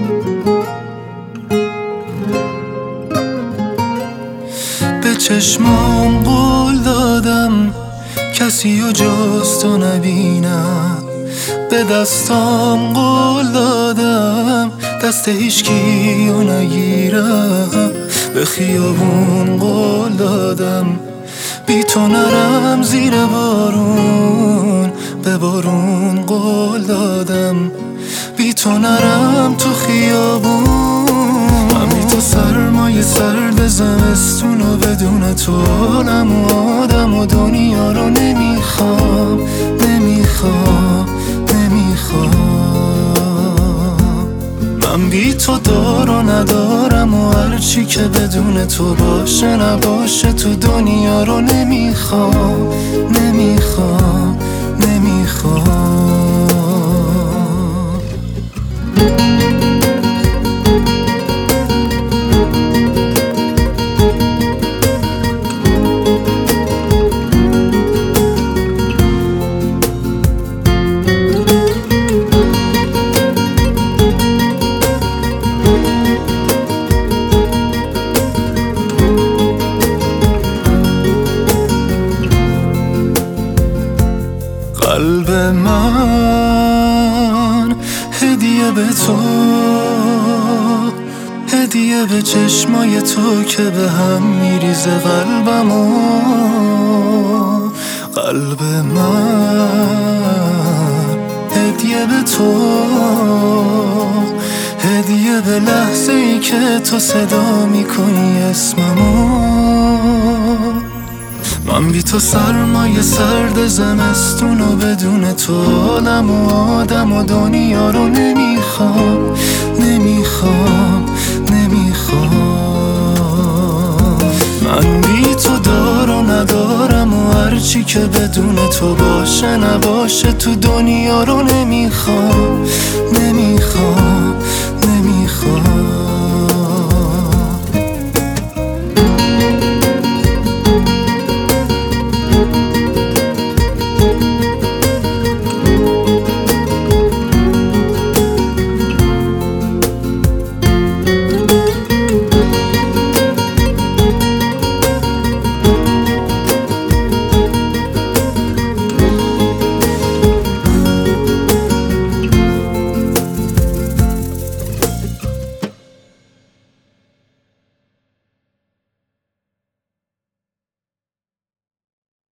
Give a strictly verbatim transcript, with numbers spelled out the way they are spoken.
به چشمام قول دادم کسی و جز تو نبینم، به دستام قول دادم دست هیچکی رو نگیرم، به خیابون قول دادم بی تو نرم زیر بارون، به بارون قول دادم بی تو نرم تو خیابون. من بی تو سرمایه سرد زمستون و بدون تو حالم و آدم و دنیا رو نمیخوام نمیخوام نمیخوام. من بی تو دار و ندارم و هرچی که بدون تو باشه نباشه تو دنیا رو نمیخوام نمیخوام نمیخوام. قلب من هدیه به تو، هدیه به چشمای تو که به هم میریزه قلبمو. قلب من هدیه به تو، هدیه به لحظه ای که تو صدا میکنی اسممو. من بی تو سرمایه سرد زمستون و بدون تو حالم و آدم و دنیا رو نمیخوام نمیخوام نمیخوام. من بی تو دار و ندارم و هرچی که بدون تو باشه نباشه تو دنیا رو نمیخوام نمیخوام